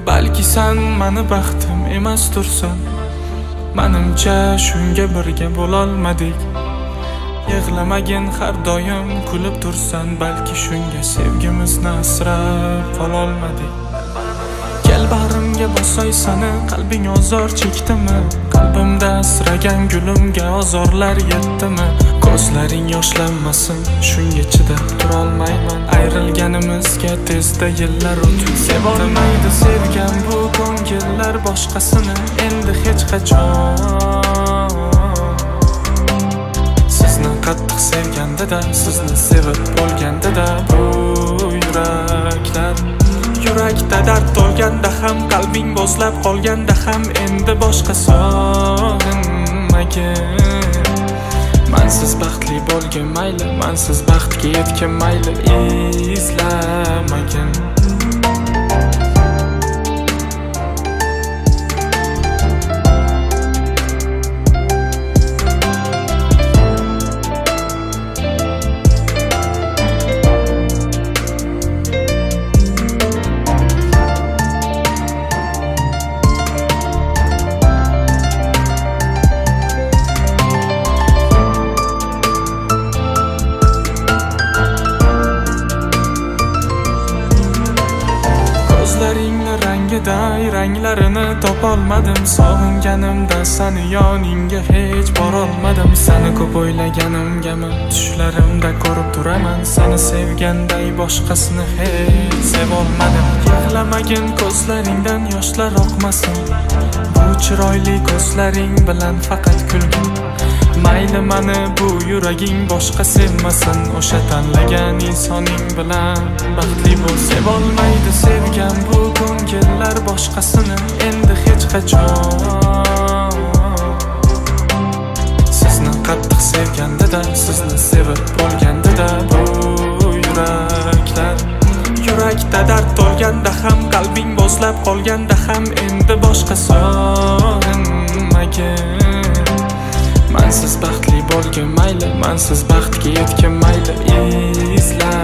Balki sen mani baxtim emas tursan, menimcha shunga birga bo'lolmadik. Yig'lamagin har doim kulib tursan, balki shunga sevgimizni asrab qololmadik. Kel bag'rimga bosay seni, qalbing ozor chekdimi? Qalbimda asragan gulimga ozorlar yetdimi? Ko'zlaring yoshlanmasin, shunga chidab turolmayman. Ayrilganimizga tezda yillar o'tib sevolmaydi sevgan bu ko'ngillar boshqasini endi hech qachon. Sizni qattiq sevganda-da, sizni sevib bo'lganda-da bu yurakda dard to'lganda ham, qalbing bo'zlab qolganda ham endi boshqa sog'inmagin. Mansiz baxtli bo'lgin mayli, mansiz baxtga yetgin mayli, izlamagin. Ko'zlaringni rangiday ranglarini topolmadim. Sog'inganimda seni yoningga hech borolmadim. Seni ko'p o'ylaganimgami tushlarimda ko'rib turaman. Seni sevganday boshqasini hech sevolmadim. Yig'lamagin, ko'zlaringdan yoshlar oqmasin. Bu chiroyli ko'zlaring bilan faqat kulgin. Mayli mani bu yuraging boshqa sevmasin. O'sha tanlagan insoning bilan baxtli bo'l. Sevolmaydi sevgan bu ko'ngillar boshqasini endi hech qachon. Sizni qattiq sevganda-da, sizni sevib bo'lganda-da bu yurakda dard to'lganda ham, qalbing bo'zlab qolganda ham endi boshqa sog'inmagin. Mansiz baxtli bo'lgin mayli, mansiz baxtga yetgin mayli, izla